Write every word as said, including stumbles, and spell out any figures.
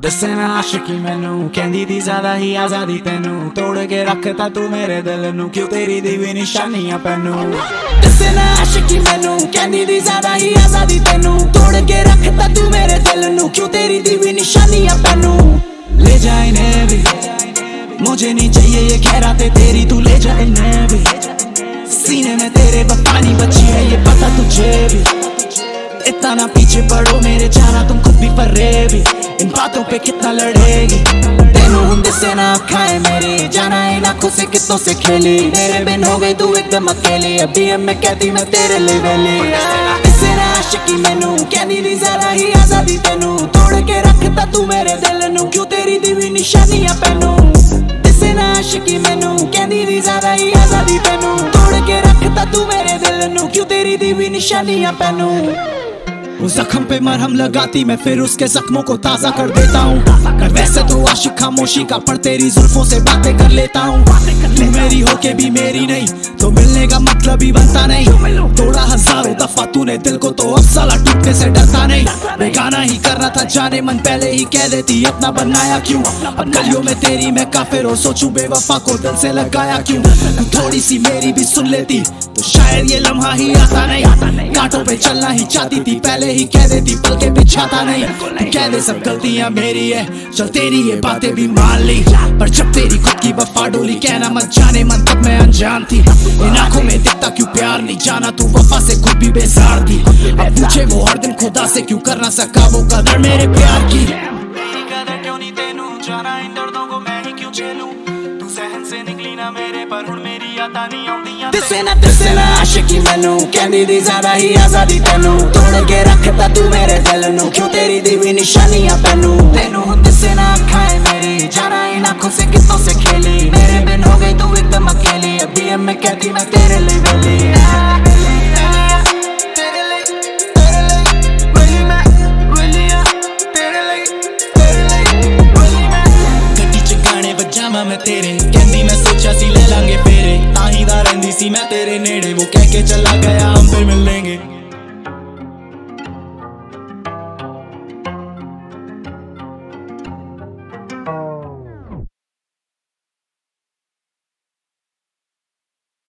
दसे ना आशिकी मैनू कहंदी दी ज्यादा ही आजादी तेनू तोड़ के रखता तू मेरे दिल नू क्यों तेरी दी भी निशानियां पैनू। दसे ना आशिकी मैनू कहंदी दी ज्यादा ही आजादी तेनू तोड़ के रखता तू मेरे दिल नू क्यों तेरी दी भी निशानियां पैनू। ले जा इन्हें भी मुझे नहीं चाहिए ये खैराते तेरी तू ले जा इन्हें भी सीने में तेरे पानी बची है ये पता तुझे भी। इतना ना पीछे पड़ो मेरे जाना तुम खुद भी फर्रे भी इन बातों पे कितना लड़ेगी। तेनू हुंदे से ना खाए मेरी जाना इन आँखों से कितों से खेली मेरे बिन हो गई तू एकदम अकेली अभी अब मैं कहती मैं तेरे लिए वेली। इससे ना आशिकी मैनू कहनी दी ज्यादा ही आजादी तेनू तोड़ के रखता तू मेरे दिल नू क्यों तेरी दी भी निशानियां पैनू। इससे ना आशिकी मैनू कहनी दी ज्यादा ही आजादी तेनू तोड़ के रखता तू मेरे दिल नू क्यों तेरी दी भी निशानियां पैनू। उस जख्म पे मरहम लगाती मैं फिर उसके जख्मों को ताजा कर देता हूँ। वैसे तो आशिक खामोशी का पर तेरी जुल्फों से बातें कर लेता हूँ। तू मेरी होके भी मेरी नहीं तो मिलने का मतलब ही बनता नहीं। तोड़ा हजारों दफा तूने दिल को तो अब साला टूटने से डरता नहीं। बेगाना ही करना था जाने मन पहले ही कह देती अपना बनाया क्यों। अब गलियों में तेरी मैं काफिर हो सोचूं बेवफा को दिल से लगाया क्यों। थोड़ी सी मेरी भी सुन लेती तो शायद ये लम्हा ही आता नहीं। कांटों पे चलना ही चाहती थी पहले ही कह देती पल के बिछाता नहीं। तू कह दे सब गलतियां मेरी है चल तेरी ये बातें भी मान ली पर जब तेरी खुद की वफा डोली कहना मत जाने मन तब मैं अनजान थी। इन आंखों में दिखता क्यों प्यार नहीं जाना तू वफा से खुद भी बेजार थी। अब पूछे वो हर दिन खुदा से क्यों कर ना सका वो कदर मेरे प्यार की। मेरी कदर क्यों नहीं तेनू जाना इन दर्दों को मैं ही क्यों झेलूं तू सहन से निकली ना मेरे पर हुण मेरी यादां नहीं आउंदियां। दिसे ना दिसे ना आशिकी मैनू कहंदी दी ज्यादा ही आजादी तेनू तोड़ के रखता तू मेरे दिल नू क्यों तेरी दी भी निशानियां पैनू। तेनू हुण दिसे ना खाए मेरी जाना इन आँखों से कितों से खेली मेरे बिन हो गई तू एकदम अकेली अभी अब मैं कहती मैं तेरे लिए वेली। मैं तेरे कहंदी मैं सोचा सी ले लांगे फेरे ताही दा रहिंदी सी मैं तेरे नेड़े वो कह के चल